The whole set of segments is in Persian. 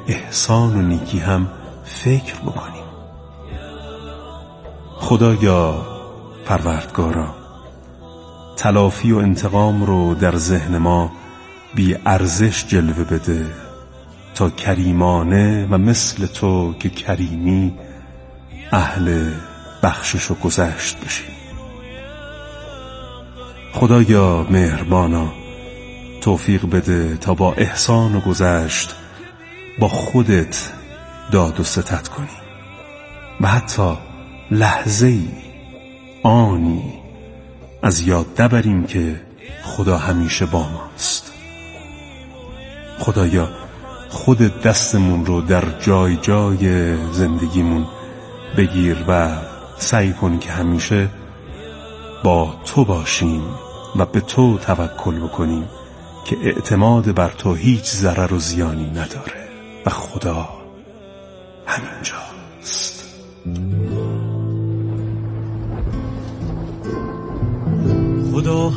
احسان و نیکی هم فکر بکنیم. خدایا پروردگارا، تلافی و انتقام رو در ذهن ما بی ارزش جلوه بده تا کریمانه و مثل تو که کریمی اهل بخشش و گذشت بشیم. خدایا مهربانا، توفیق بده تا با احسان و گذشت با خودت داد و ستد کنیم و حتی لحظه‌ای، آنی از یاد نبریم که خدا همیشه با ماست. خدایا خودت دستمون رو در جای جای زندگیمون بگیر و سعی کن که همیشه با تو باشیم و به تو توکل بکنیم که اعتماد بر تو هیچ ضرر و زیانی نداره و خدا همینجاست. خدا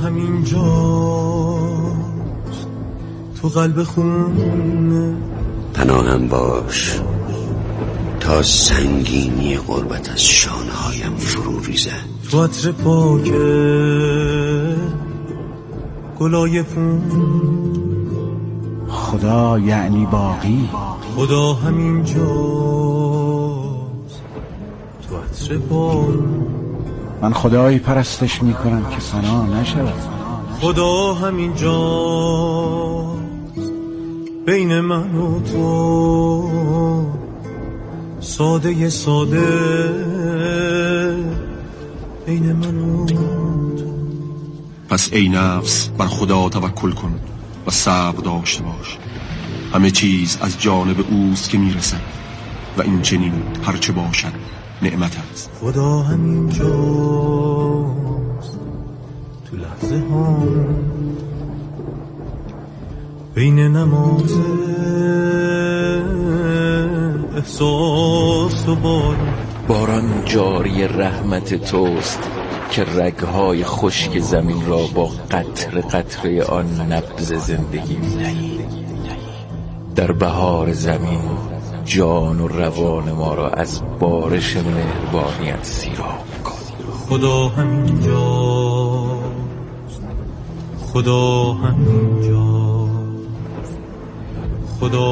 همینجاست تو قلب خونه، پناهم باش تا سنگینی غربت از شانهایم فرو ریزد. تو عطر پاکه گلای پون، خدا یعنی باقی. خدا همینجاست تو عطر بارون، من خدایی پرستش میکنم که فنا نشود. خدا همینجاست بین من و تو، ساده ساده بین من و تو. پس ای نفس بر خدا توکل کن و صبر داشته باش. همه چیز از جانب اوست که میرسد و این چنین هرچه باشد نعمت است. خدا همینجاست تو لحظه ها بین نماز احساس و باران جاری رحمت توست که رگهای خشک زمین را با قطره قطره آن نبض زندگی می‌دهی. در بهار زمین جان و روان ما را از بارش مهربانیت سیراب کن. خدا همینجاست، خدا همینجاست، خدا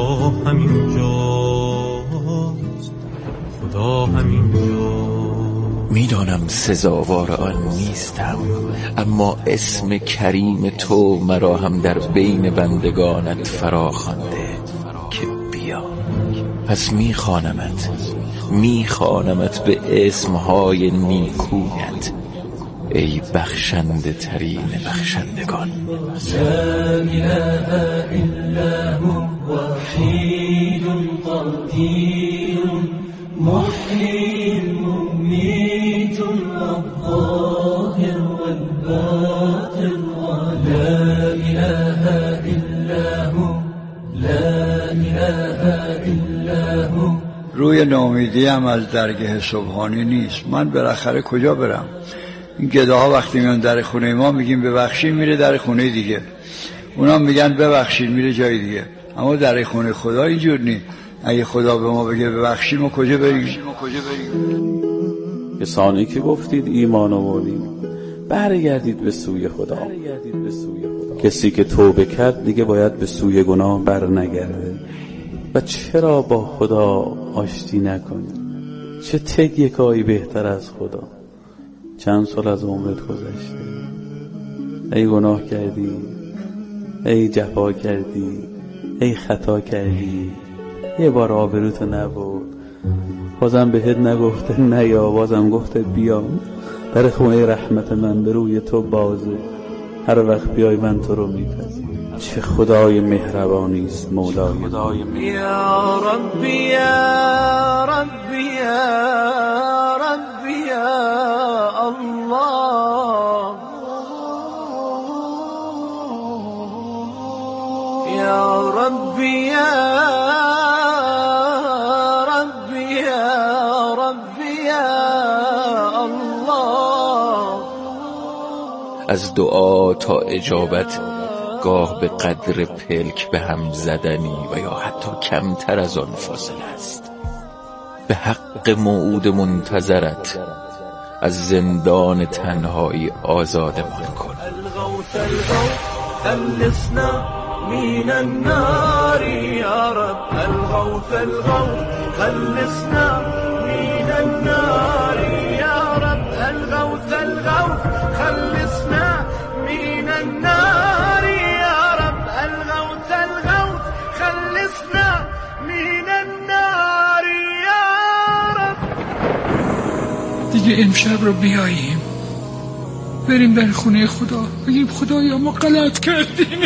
همینجاست، خدا همینجاست. میدانم سزاوار آن نیستم، اما اسم کریم تو مرا هم در بین بندگانت فرا خوانده که بیا. پس میخوانمت به اسمهای نیکویت، ای بخشنده ترین بخشندگان. لا اله الا هو وحید قدیر محیی ممیت الظاهر والباطن لا اله الا هو لا اله الا هو. روی ناامیدی هم از درگاه سبحانی نیست. من بالاخره کجا برم؟ این گداها وقتی میان در خونه ما میگیم ببخشید، میره در خونه دیگه. اونا میگن ببخشید، میره جای دیگه. اما در خونه خدا اینجور نیست. اگه خدا به ما بگه ببخشید، ما کجا بریم؟ کسانی که گفتید ایمان آوردیم برگردید به سوی خدا. کسی که توبه کرد دیگه باید به سوی گناه بر نگرده. و چرا با خدا آشتی نکنی؟ چه تکیه‌ای بهتر از خدا؟ چند سال از عمرت گذشته، ای گناه کردی، ای جفا کردی، ای خطا کردی، یه بار آبروتو نبرد، بازم بهت نگفته نیا، بازم گفته بیا. در خونه رحمت من به روی تو بازه، هر وقت بیای من تو رو میپذیرم. چه خدای مهربانی است مولای من. یا ربی یا ربی یا ربی یا الله، یا ربی یا ربی یا ربی یا الله. از دعا تا اجابت گاه به قدر پلک به هم زدنی و یا حتی کمتر از آن فاصله است. به حق موعود منتظرت از زندان تنهایی آزادمان کن. خلصنا من النار يا رب الغوث خلصنا من النار يا رب الغوث خلصنا من النار يا رب الغوث خلصنا من النار يا رب. دیگه امشب رو بیاییم بریم در خونه خدا بگیم خدایا ما غلط کردیم،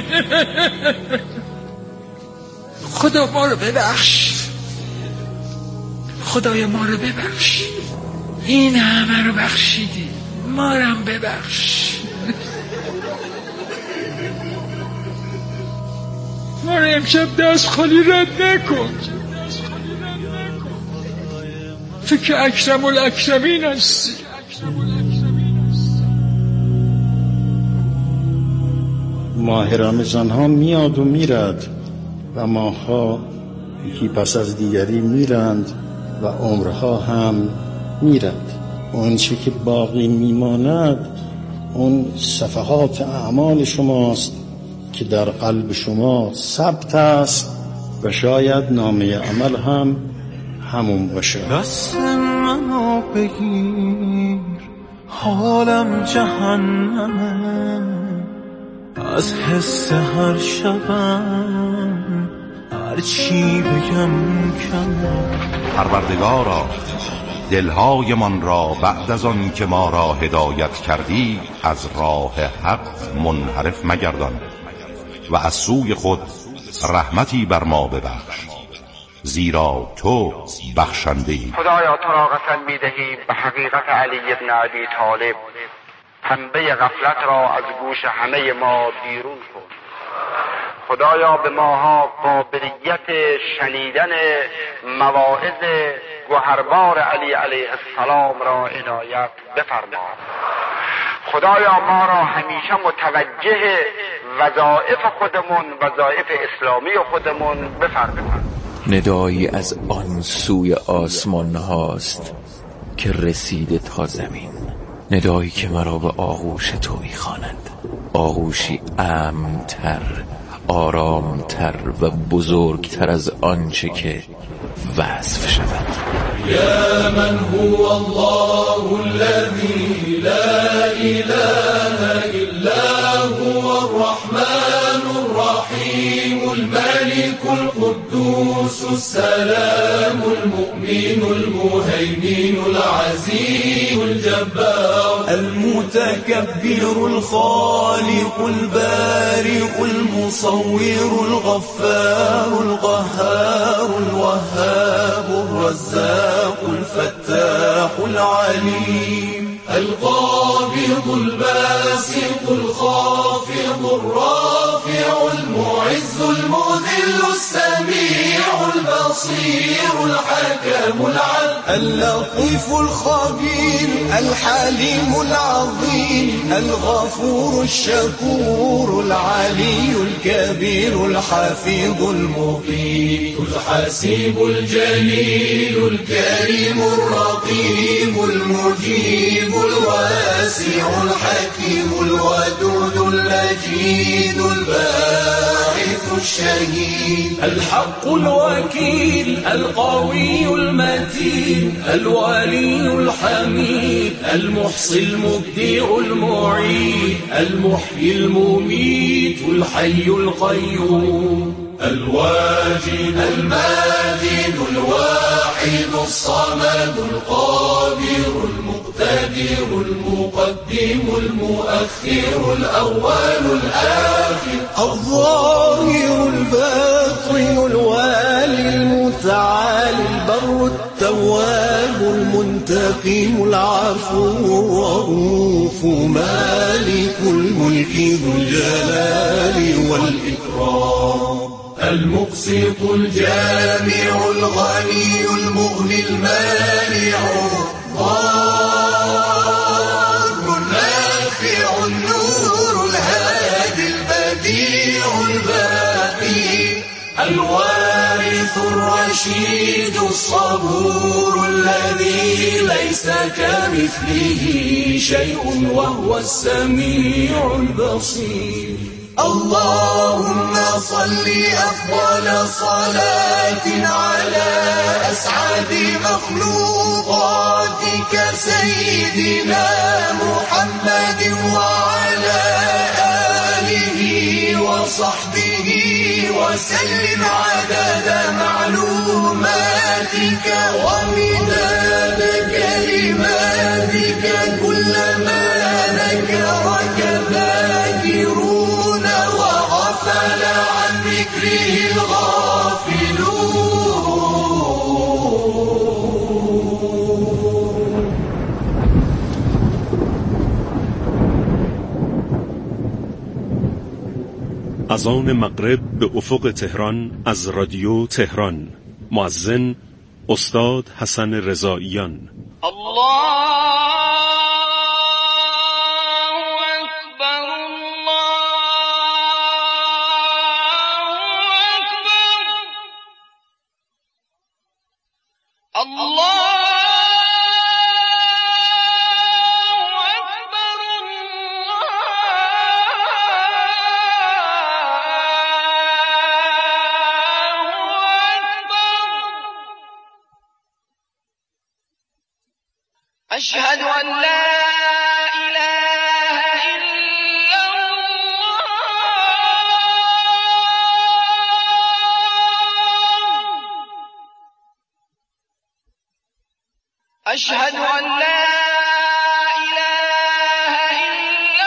خدا ما رو ببخش، خدایا ما رو ببخش، این همه رو بخشیدی، ما رو هم ببخش، ما رو امشب دست خالی رد نکن. تو که اکرم الاکرمین هستی. ماه رمضان ها میاد و میرد و ماهها یکی پس از دیگری میرند و عمرها هم میرد. اون چه که باقی میماند اون صفحات اعمال شماست که در قلب شما ثبت است و شاید نامه عمل هم همون باشه. دست منو بگیر حالم جهنمه، از حس هر شبم هر چی بگم کمه. پروردگارا دلهای من را بعد از آن که ما را هدایت کردی از راه حق منحرف مگردان و از سوی خود رحمتی بر ما ببخش، زیرا تو بخشنده ای. خدایا تو را قسم می‌دهیم به حقیقت علی ابن ابی طالب پنبه غفلت را از گوش همه ما بیرون کن. خدایا به ماها قابلیت شنیدن مواعظ گوهربار علی علیه السلام را عنایت بفرما. خدایا ما را همیشه متوجه وظایف خودمون، وظایف اسلامی خودمون بفرما. ندایی از آن سوی آسمان هاست که رسیده تا زمین، ندایی که مرا به آغوش تو میخواند، آغوشی امن‌تر، آرامتر و بزرگتر از آنچه که وصف شود. یا من هو الله الذی لا اله الا هو الرحمن الرحیم الملك القدوس السلام المؤمن المهيمن العزيز الجبار المتكبر الخالق البارئ المصور الغفار القهار الوهاب الرزاق الفتاح العليم القابض الباسط الخافض الرافع المعز المذل السميع البصير الحكم العدل اللطيف الخبير الحليم العظيم الغفور الشكور العلي الكبير الحفيظ المقيت الحسيب الجليل الكريم الرقيب المجيب الواسع الحكيم الودود المجيد الباعث الشهيد الحق الوكيل القوي المتين الولي الحميد المحصي المبدع المعيد المحيي المميت الحي القيوم الواجد الماجد الواحد الصمد القادر المقتدر المقدم المؤخر الأول الآخر الظاهر الباطن الوالي المتعالي البر التواب المنتقم العفو الرؤوف مالك الملك ذو الجلال والإكرام المقسط الجامع الغني المغني المانع الضار النافع النور الهادي البديع الوارث الرشيد الصبور الذي ليس كمثله شيء وهو السميع البصير. اللهم صل أفضل صلاة على أسعد مخلوقاتك سيدنا محمد وعلى آله وصحبه وسلم عدد معلوماتك ومداد كلماتك كلما ذكرك ذاكرون وغفل عن ذكره الغافلون. اذان مغرب به افق تهران از رادیو تهران. مؤذن استاد حسن رضاییان. أشهد أن لا إله إلا الله. أشهد أن لا إله إلا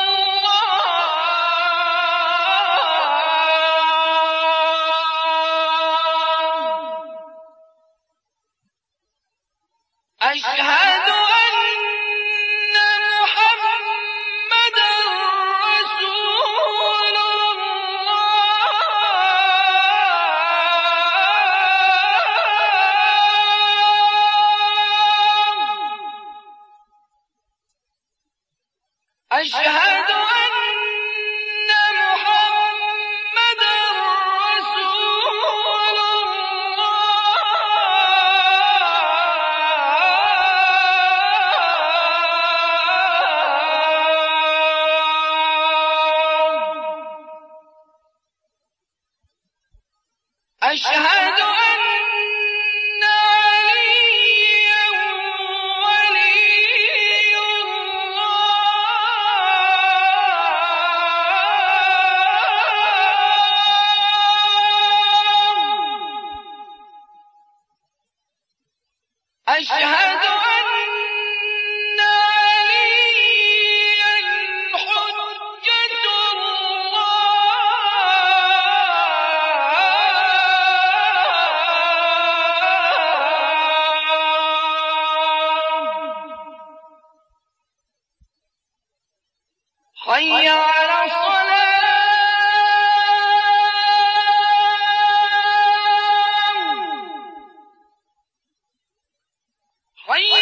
الله. أشهد أشهد أن محمدا رسول الله. أشهد أشهد أن عليا حجة الله. حي على الصلاة. حي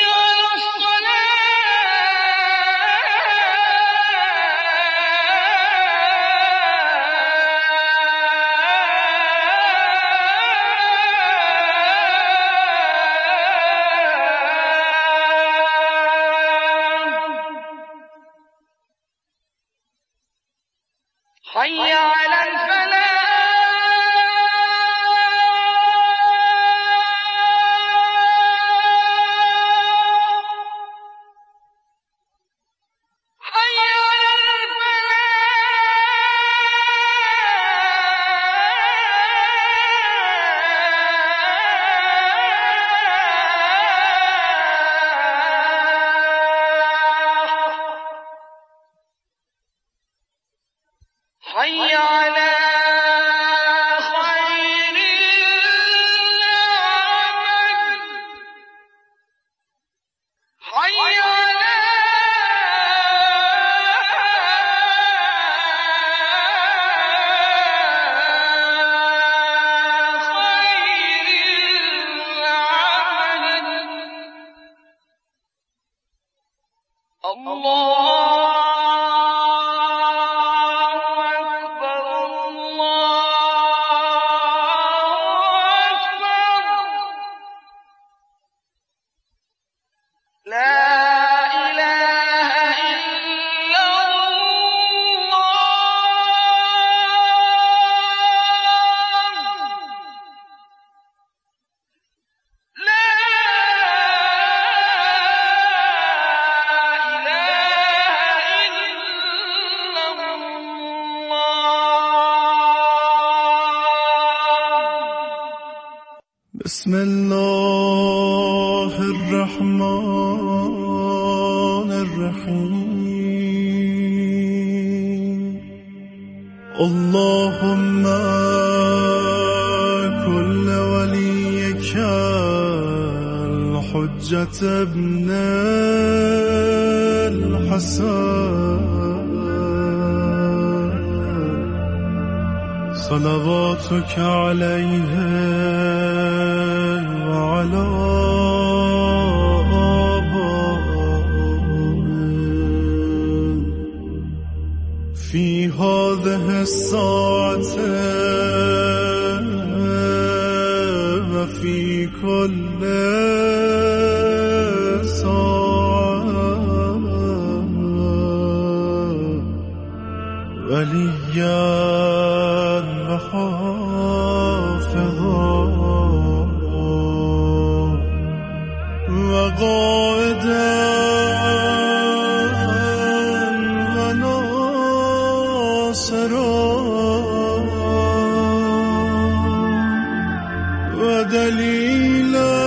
بسم الله الرحمن الرحیم اللهم كل وليك الحجة ابن الحسن صلواتك عليه وعلى آبائه في هذه الساعة وفي كل ساعة وليا وحافظا وقائدا وناصرا ودليلا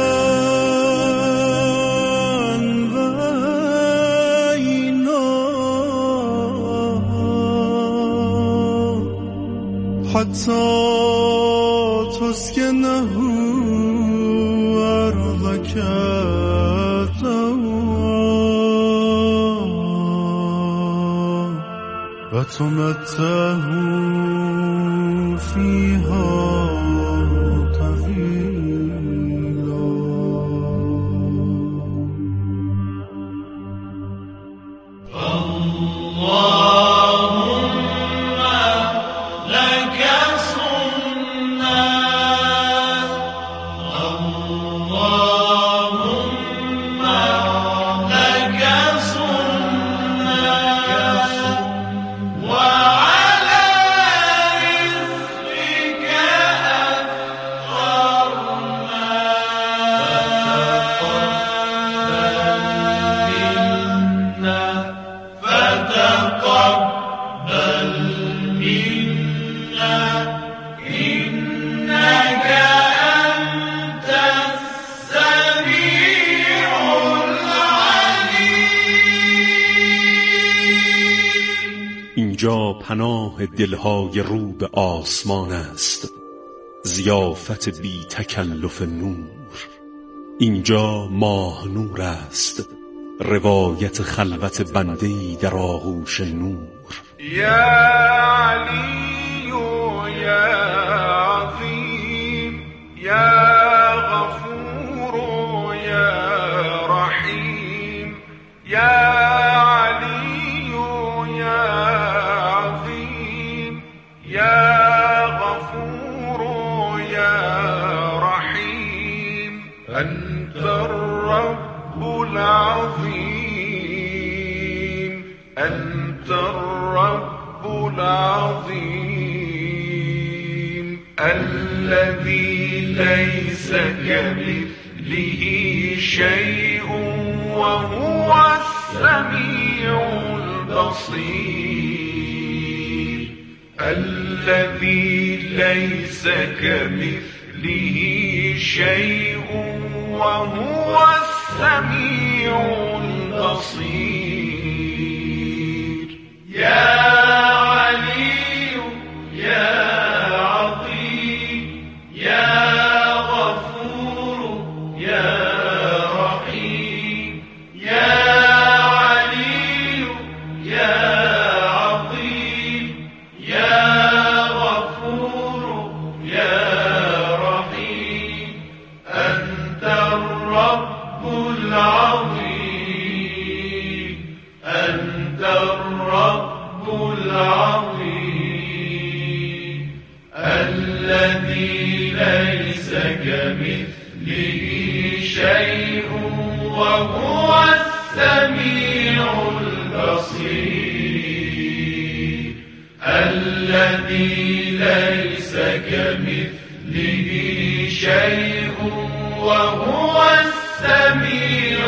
حتى تسكنه أرضك طوعا وتمتعه فيها طويلا. اینجا پناه دلهای رو به آسمان است، ضیافت بی تکلف نور. اینجا ماه نور است، روایت خلوت بنده‌ای در آغوش نور. یا علی یا عظیم یا غفور یا رحیم یا أنت الرب العظيم أنت الرب العظيم الذي ليس كمثله شيء وهو السميع البصير الذي ليس كمثله شيء وهو السميع البصير. يا علي يا عظيم يا غفور يا رحيم يا علي يا عظيم يا غفور يا أنت الرب العظيم أنت الرب العظيم الذي ليس كمثله شيء وهو السميع البصير الذي ليس كمثله شيء وهو السميع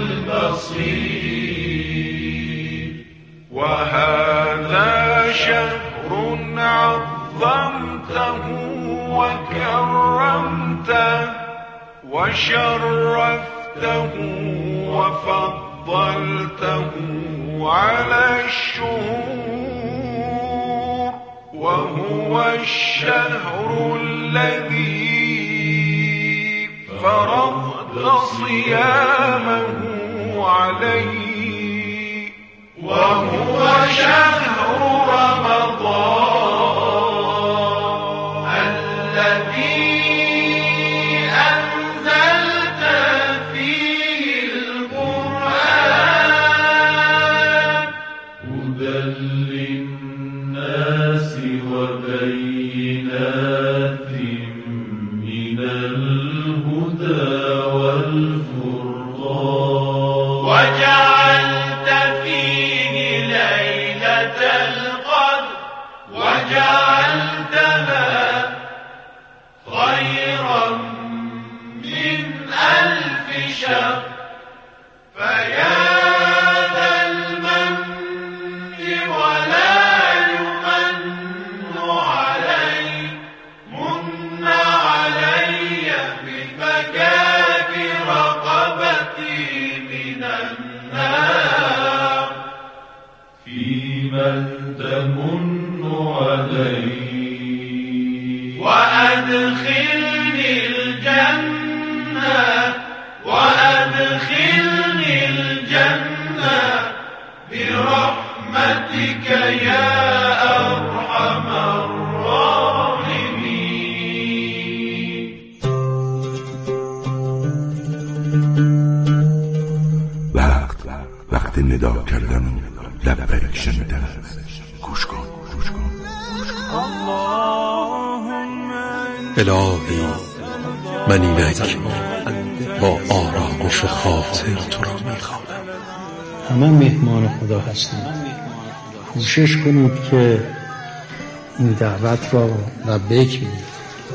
البصير. وهذا شهر عظمته وكرمته وشرفته وفضلته على الشهور وهو الشهر الذي فرضت صيامه عليه وهو شهر رمضان الذي أنزلت فيه القرآن هدى للناس وبينات من الهدى والفرقان وجعلت فيه ليلة القدر وجعلتها خيرا من 1000 شهر فيا ذا المن ولا يمن علي من علي بفكاك رقبتي من النار فيمن تمن علي وأدخلني الجنة وأدخلني الجنة برحمتك يا أرحم الراحمين. وقت ندا کردن و لبیک شنیدن گوش کن. الهی من اینک با آرامش خاطر تو را میخوانم. همه مهمان خدا هستیم. کوشش کنید که این دعوت را لبیک بگید.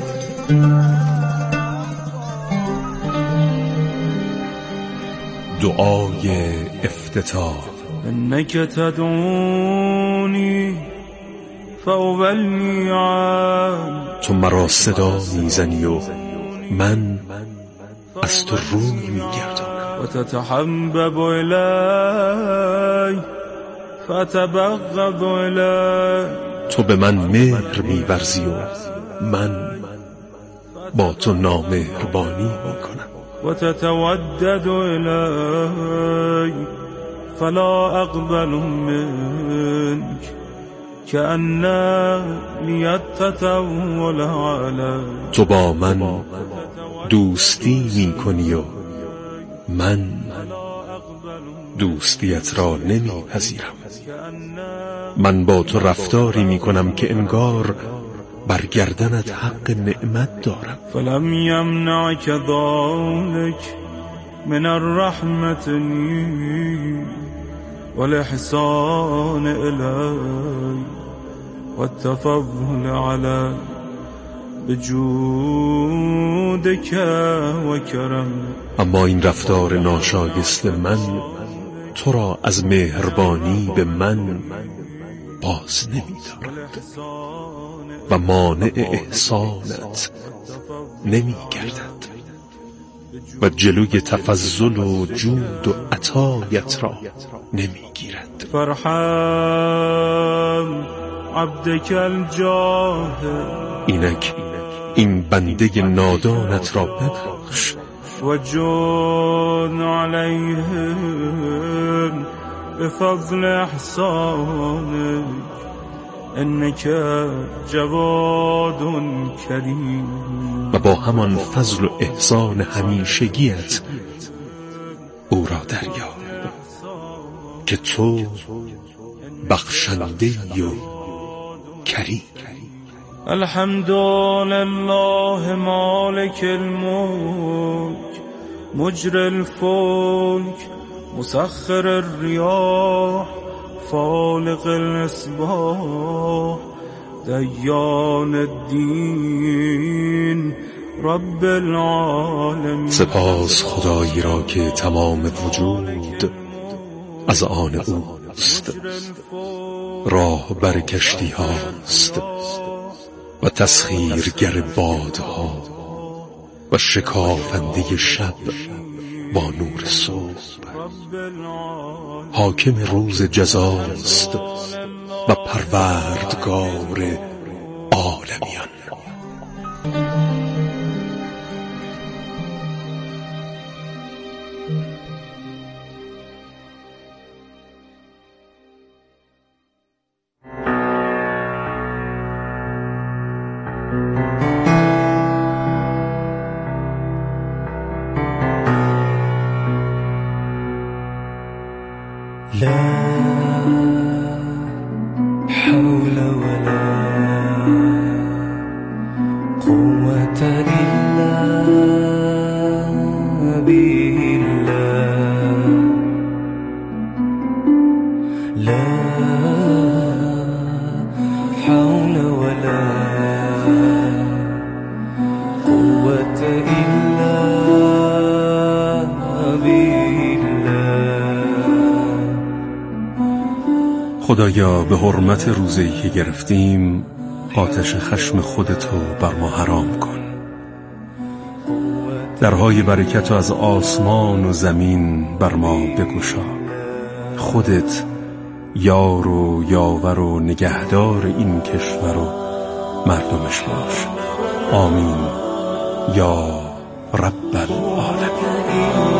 دعای افتتاح. انک تدعونی فاولنی عن تو مرا صدا میزنی و من از تو روی میگردم. و تتحبب الی فتبغض الی تو به من مهر می‌ورزی و من با تو نامهربانی میکنم. و تتودد الی فلا اقبل منک کأن لیتطول علی. تو با من دوستی میکنی و من دوستیت را نمیپذیرم. من با تو رفتاری میکنم که انگار بر گردنت حق نعمت دارم. فلم یمنعک ذلک من الرحمة والاحسان الی والتفضل علی بجودک و کرم. اما این رفتار ناشایست من تو را از مهربانی به من باز نمی‌دارد و مانع احسانت نمی‌گردد و جلوی تفضل و جود و عطایت را نمی‌گیرد. فرحم عبدک الجاهل. اینک این بنده نادانت را ببخش و جود علیهم بفضل احسانک انک جواد کریم. و با همان فضل و احسان همیشگیت او را دریاب که تو بخشنده و کریم. الحمد لله مالک الملک مجری الفلک مسخر الریاح فالق الاصباح دیان الدین رب العالمین. سپاس خدایی را که تمام وجود از آن اوست، راه بر کشتی هاست و تسخیرگر بادها و و شکافنده شب با نور صبح. حاکم روز جزاست و پروردگار عالمیان. لا حول ولا قوة إلا بالله. لا حول ولا قوة إلا خدایا به حرمت روزه‌ای که گرفتیم آتش خشم خودتو بر ما حرام کن. درهای برکت از آسمان و زمین بر ما بگشا. خودت یار و یاور و نگهدار این کشور و مردمش باش. آمین یا رب العالمین.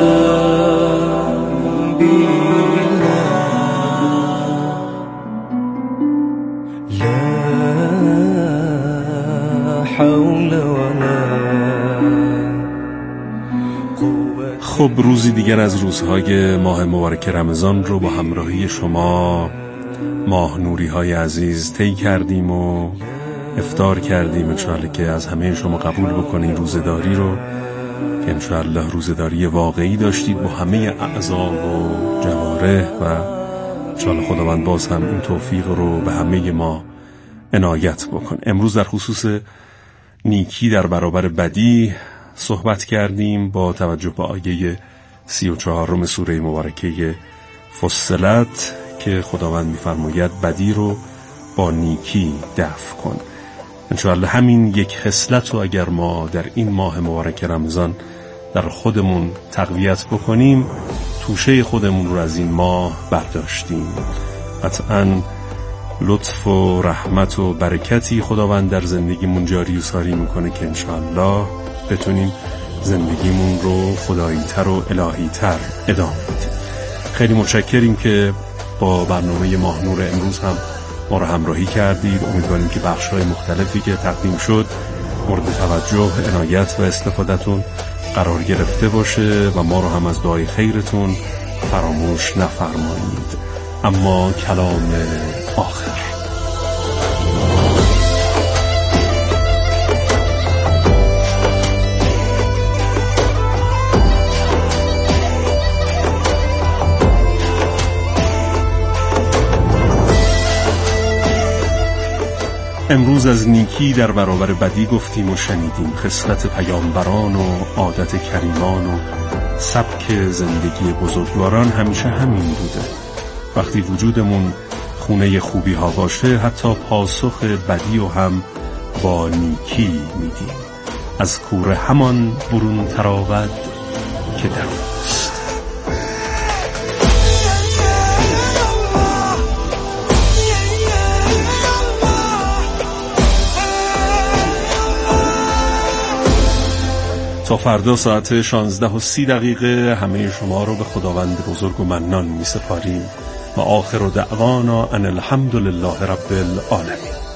خب روزی دیگر از روزهای ماه مبارک رمضان رو با همراهی شما ماه نوری های عزیز طی کردیم و افطار کردیم. انشاءالله که از همه شما قبول بکنین روزداری رو که انشاءالله روزداری واقعی داشتید با همه اعضا و جوارح و انشاءالله خداوند باز هم این توفیق رو به همه ما عنایت بکن. امروز در خصوص نیکی در برابر بدی صحبت کردیم با توجه به آیه 34 سوره مبارکه فصلت که خداوند می‌فرماید بدی رو با نیکی دفع کن. انشاءالله همین یک خصلت رو اگر ما در این ماه مبارک رمضان در خودمون تقویت بکنیم توشه خودمون رو از این ماه برداشتیم. قطعاً لطف و رحمت و برکتی خداوند در زندگیمون جاری و ساری میکنه که انشاءالله بتونیم زندگیمون رو خدایی‌تر و الهی‌تر ادامه بدیم. خیلی متشکریم که با برنامه ماه نور امروز هم ما رو همراهی کردید. امیدواریم که بخش‌های مختلفی که تقدیم شد مورد توجه، عنایت و استفادهتون قرار گرفته باشه و ما رو هم از دعای خیرتون فراموش نفرمایید. اما کلام آخر. امروز از نیکی در برابر بدی گفتیم و شنیدیم. خصلت پیامبران و عادت کریمان و سبک زندگی بزرگواران همیشه همین بوده. وقتی وجودمون خونه خوبی ها باشه حتی پاسخ بدی و هم با نیکی میدیم. از کوره همان برون تراود که دروست. تا فردا ساعت 16:30 همه شما رو به خداوند بزرگ و منان می سپاریم و آخر دعوانا ان الحمد لله رب العالمین.